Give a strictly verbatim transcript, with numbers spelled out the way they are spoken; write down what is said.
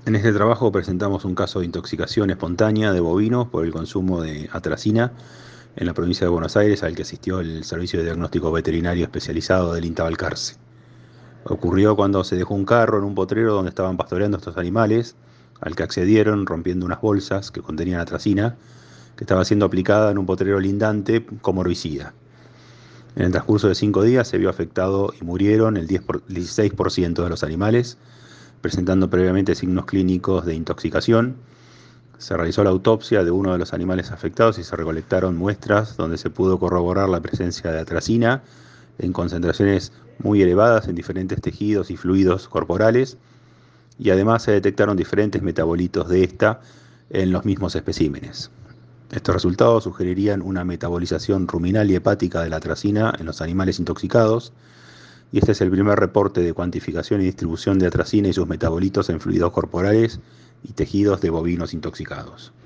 En este trabajo presentamos un caso de intoxicación espontánea de bovinos por el consumo de atracina en la provincia de Buenos Aires, al que asistió el Servicio de Diagnóstico Veterinario Especializado del INTA Balcarce. Ocurrió cuando se dejó un carro en un potrero donde estaban pastoreando estos animales, al que accedieron rompiendo unas bolsas que contenían atracina, que estaba siendo aplicada en un potrero lindante como herbicida. En el transcurso de cinco días se vio afectado y murieron el diez por, dieciséis por ciento de los animales, presentando previamente signos clínicos de intoxicación. Se realizó la autopsia de uno de los animales afectados y se recolectaron muestras donde se pudo corroborar la presencia de atracina en concentraciones muy elevadas en diferentes tejidos y fluidos corporales, y además se detectaron diferentes metabolitos de esta en los mismos especímenes. Estos resultados sugerirían una metabolización ruminal y hepática de la atracina en los animales intoxicados, y este es el primer reporte de cuantificación y distribución de atracina y sus metabolitos en fluidos corporales y tejidos de bovinos intoxicados.